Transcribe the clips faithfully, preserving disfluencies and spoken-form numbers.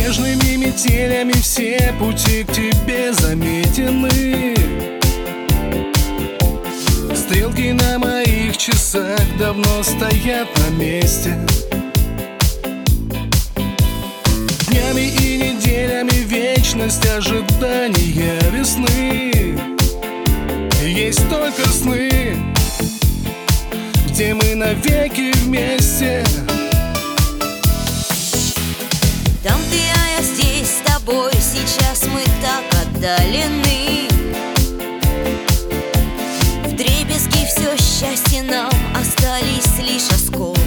Снежными метелями все пути к тебе заметены. Стрелки на моих часах давно стоят на месте. Днями и неделями вечность ожидания весны. Есть только сны, где мы навеки вместе. Там ты, а я здесь с тобой. Сейчас мы так отдалены. Вдребезги все счастье нам, остались лишь осколки.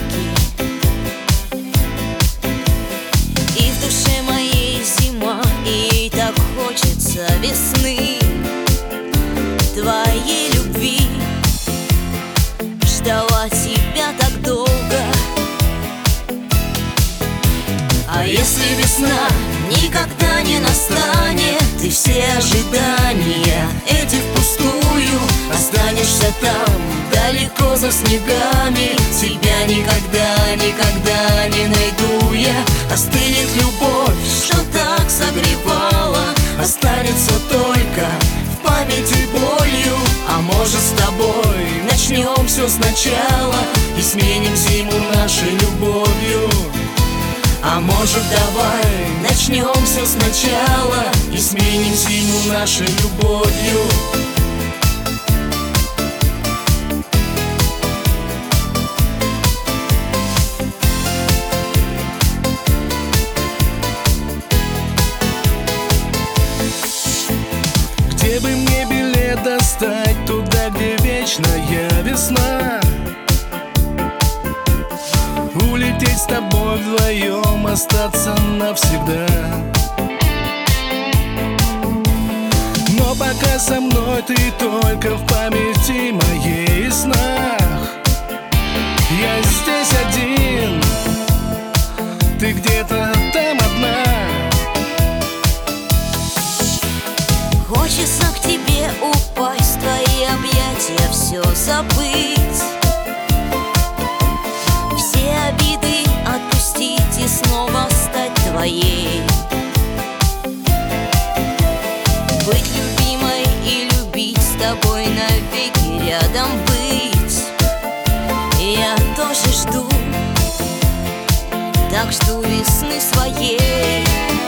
И в душе моей зима, и ей так хочется весны. Твоей любви ждала тебя так долго. А если весна никогда не настанет, и все ожидания эти впустую, останешься там, далеко за снегами. Тебя никогда, никогда не найду я. Остынет любовь, что так согревала, останется только в памяти болью. А может, с тобой начнем все сначала и сменим зиму нашей любовью. А может, давай начнем все сначала и сменим зиму нашей любовью. Где бы мне билет достать туда, где вечная весна? Улететь с тобой вдвоем, остаться навсегда. Но пока со мной ты только в памяти моей и снах. Я здесь один, ты где-то там одна. Хочется к тебе упасть, в твои объятия все забыть. Все обиды отпустить и снова стать твоей. Быть любимой и любить, с тобой навеки рядом быть. Я тоже жду, так жду весны своей.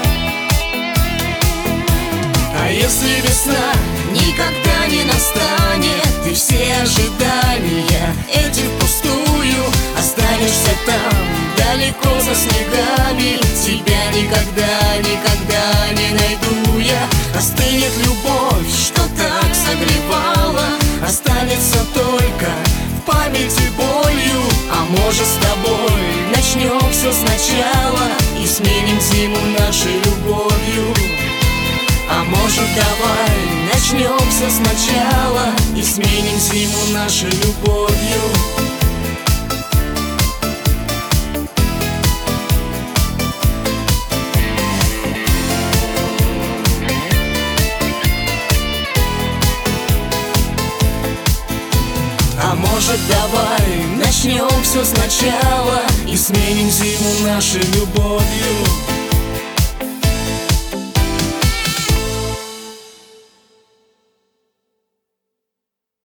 А если весна никогда не настанет, и все ожидания эти впустую, останешься там, далеко за снегами. Тебя никогда, никогда не найду я. Остынет любовь, что так согревала, останется только в памяти болью. А может, с тобой начнем все сначала и сменим зиму нашей любовью. А может, давай начнем все сначала и сменим зиму нашей любовью. А может, давай начнем все сначала и сменим зиму нашей любовью.